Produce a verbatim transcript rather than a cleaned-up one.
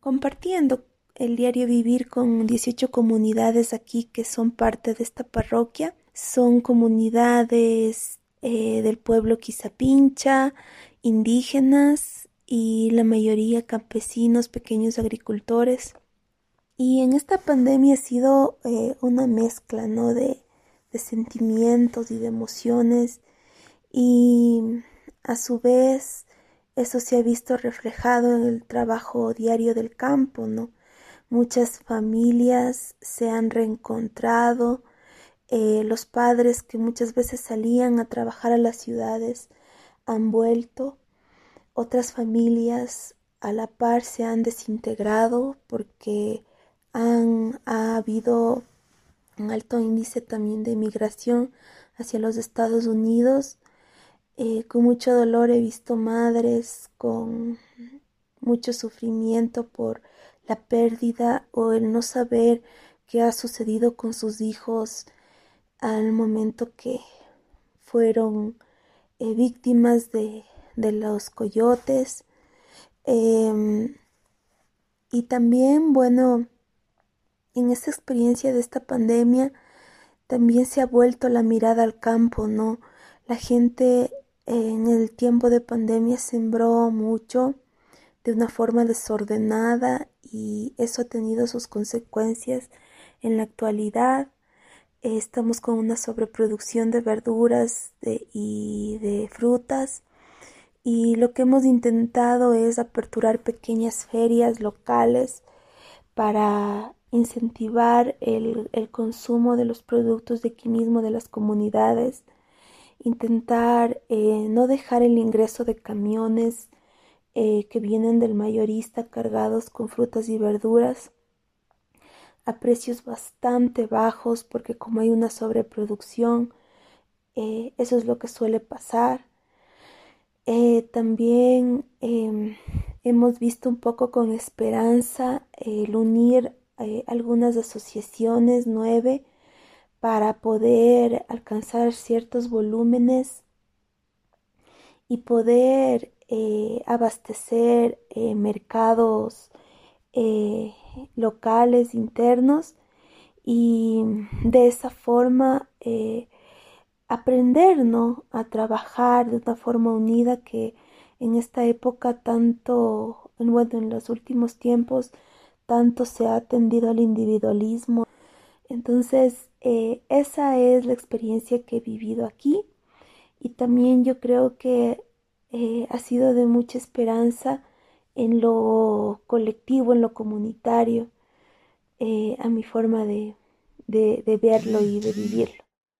compartiendo el diario vivir con dieciocho comunidades aquí que son parte de esta parroquia. Son comunidades eh, del pueblo Quizapincha, indígenas y la mayoría campesinos, pequeños agricultores. Y en esta pandemia ha sido eh, una mezcla, ¿no? de, de sentimientos y de emociones, y a su vez eso se ha visto reflejado en el trabajo diario del campo, ¿no? Muchas familias se han reencontrado, eh, los padres que muchas veces salían a trabajar a las ciudades han vuelto, otras familias a la par se han desintegrado porque han, ha habido un alto índice también de migración hacia los Estados Unidos. Eh, con mucho dolor he visto madres con mucho sufrimiento por la pérdida o el no saber qué ha sucedido con sus hijos al momento que fueron eh, víctimas de, de los coyotes. Eh, y también, bueno, en esta experiencia de esta pandemia también se ha vuelto la mirada al campo, ¿no? La gente en el tiempo de pandemia sembró mucho de una forma desordenada y eso ha tenido sus consecuencias en la actualidad. Eh, estamos con una sobreproducción de verduras de, y de frutas, y lo que hemos intentado es aperturar pequeñas ferias locales para incentivar el, el consumo de los productos de aquí mismo de las comunidades, intentar eh, no dejar el ingreso de camiones eh, que vienen del mayorista cargados con frutas y verduras a precios bastante bajos, porque como hay una sobreproducción, eh, eso es lo que suele pasar. Eh, también eh, hemos visto un poco con esperanza eh, el unir eh, algunas asociaciones nueve para poder alcanzar ciertos volúmenes y poder eh, abastecer eh, mercados eh, locales, internos, y de esa forma eh, aprender, ¿no? a trabajar de una forma unida, que en esta época tanto, bueno, en los últimos tiempos, tanto se ha tendido al individualismo. Entonces, eh, esa es la experiencia que he vivido aquí, y también yo creo que eh, ha sido de mucha esperanza en lo colectivo, en lo comunitario, eh, a mi forma de, de, de verlo y de vivirlo.